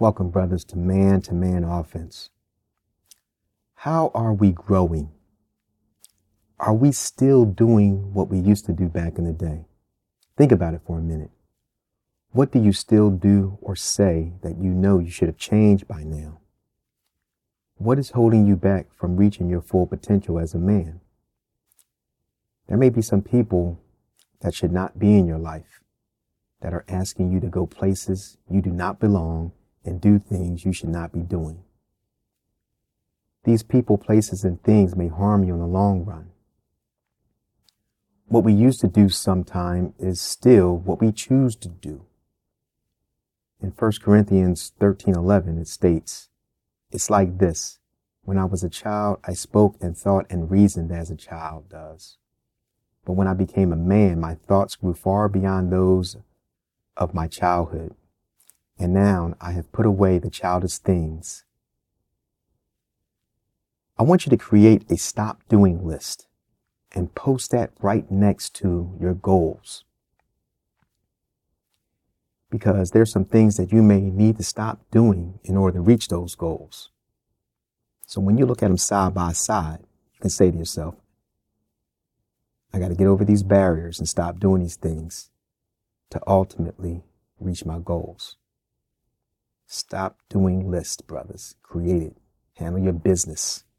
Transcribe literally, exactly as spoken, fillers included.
Welcome, brothers, to Man to Man Offense. How are we growing? Are we still doing what we used to do back in the day? Think about it for a minute. What do you still do or say that you know you should have changed by now? What is holding you back from reaching your full potential as a man? There may be some people that should not be in your life that are asking you to go places you do not belong and do things you should not be doing. These people, places, and things may harm you in the long run. What we used to do sometime is still what we choose to do. In First Corinthians thirteen eleven, it states, "It's like this. When I was a child, I spoke and thought and reasoned as a child does. But when I became a man, my thoughts grew far beyond those of my childhood. And now I have put away the childish things." I want you to create a stop doing list and post that right next to your goals. Because there's some things that you may need to stop doing in order to reach those goals. So when you look at them side by side, you can say to yourself, I got to get over these barriers and stop doing these things to ultimately reach my goals. Stop doing lists, brothers. Create it. Handle your business.